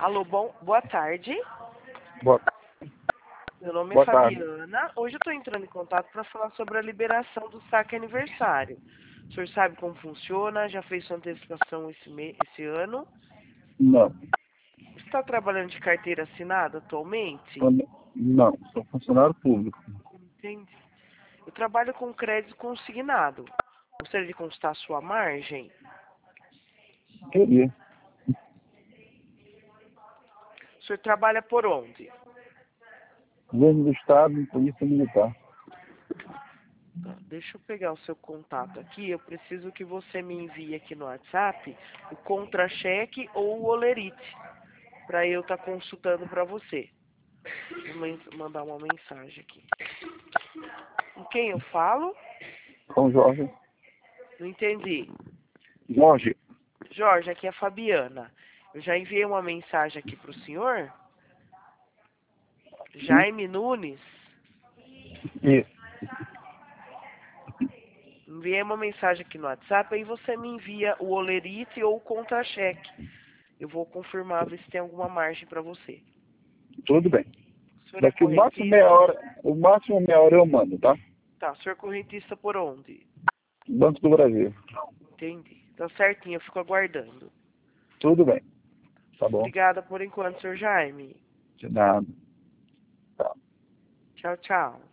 Alô, boa tarde. Boa, Meu nome é boa tarde. Fabiana. Hoje eu estou entrando em contato para falar sobre a liberação do saque aniversário. O senhor sabe como funciona? Já fez sua antecipação esse ano? Não, Você está trabalhando de carteira assinada atualmente? não, sou funcionário público. Entendi. Eu trabalho com crédito consignado. Gostaria de consultar sua margem? Queria. O senhor trabalha por onde? Governo do Estado e Polícia Militar. Tá, deixa eu pegar o seu contato aqui. Eu preciso que você me envie aqui no WhatsApp o contra-cheque ou o olerite, para eu estar consultando para você. Vou mandar uma mensagem aqui. Com quem eu falo? Com Jorge. Não entendi. Jorge, Jorge, aqui é a Fabiana. Eu já enviei uma mensagem aqui para o senhor. Jaime Nunes. isso. Enviei uma mensagem aqui no WhatsApp, aí você me envia o olerite ou o contra-cheque. Eu vou confirmar, ver se tem alguma margem para você. Tudo bem. O senhor é Daqui correntista? o máximo meia hora eu mando, tá? Tá, o senhor é correntista por onde? Banco do Brasil. Entendi. Tá certinho, eu fico aguardando. Tudo bem. Tá bom. Obrigada por enquanto, senhor Jaime. De nada. Tá. Tchau, tchau.